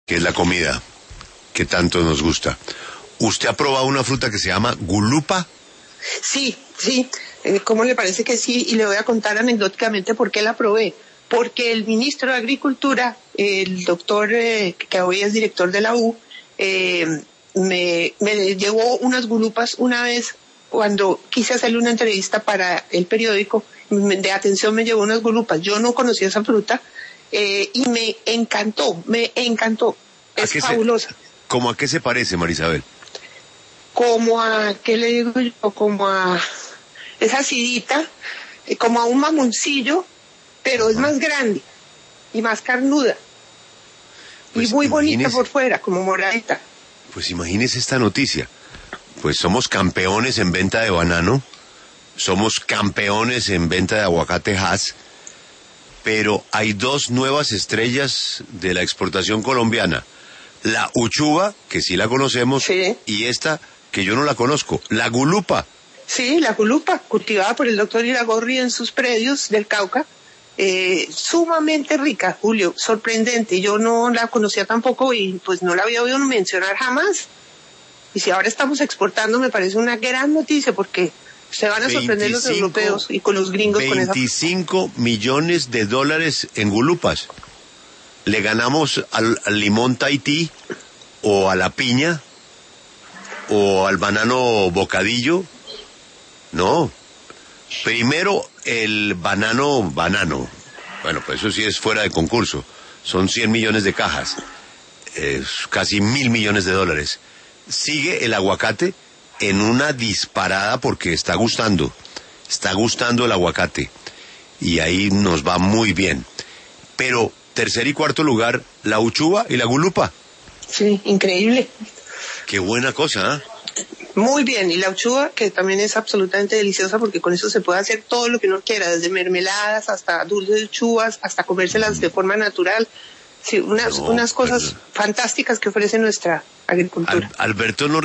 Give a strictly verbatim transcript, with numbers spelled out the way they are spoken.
que es la comida que tanto nos gusta. ¿Usted ha probado una fruta que se llama gulupa? Sí, sí. Eh, ¿Cómo le parece que sí? Y le voy a contar anecdóticamente por qué la probé. Porque el ministro de Agricultura, el doctor, eh, que hoy es director de la U, eh, me, me llevó unas gulupas una vez cuando quise hacerle una entrevista para el periódico. De atención me llevó unas gulupas. Yo no conocía esa fruta eh, y me encantó, me encantó. Es fabulosa. Se, ¿Cómo a qué se parece, Marisabel? Como a, ¿qué le digo yo? Como a, es acidita, eh, como a un mamoncillo, pero es más grande y más carnuda. Pues y muy bonita por fuera, como moradita. Pues imagínese esta noticia. Pues somos campeones en venta de banano, somos campeones en venta de aguacate Hass, pero hay dos nuevas estrellas de la exportación colombiana. La uchuva, que sí la conocemos, sí. Y esta, que yo no la conozco, la gulupa. Sí, la gulupa, cultivada por el doctor Iragorri en sus predios del Cauca. Eh, sumamente rica, Julio, sorprendente. Yo no la conocía tampoco y pues no la había oído mencionar jamás. Y si ahora estamos exportando, me parece una gran noticia porque se van a sorprender los europeos y con los gringos con esa. veinticinco millones de dólares en gulupas. Le ganamos al, al limón Tahití o a la piña o al banano bocadillo. No. Primero el banano banano. Bueno, pues eso sí es fuera de concurso. Son cien millones de cajas. Eh, casi mil millones de dólares. Sigue el aguacate en una disparada porque está gustando. Está gustando el aguacate. Y ahí nos va muy bien. Pero tercer y cuarto lugar, la uchuva y la gulupa. Sí, increíble. Qué buena cosa, ¿eh? Muy bien, y la uchuva, que también es absolutamente deliciosa porque con eso se puede hacer todo lo que uno quiera, desde mermeladas hasta dulces de uchuvas, hasta comérselas mm. de forma natural. Sí, unas, no, unas cosas pero... fantásticas que ofrece nuestra agricultura. Al, Alberto no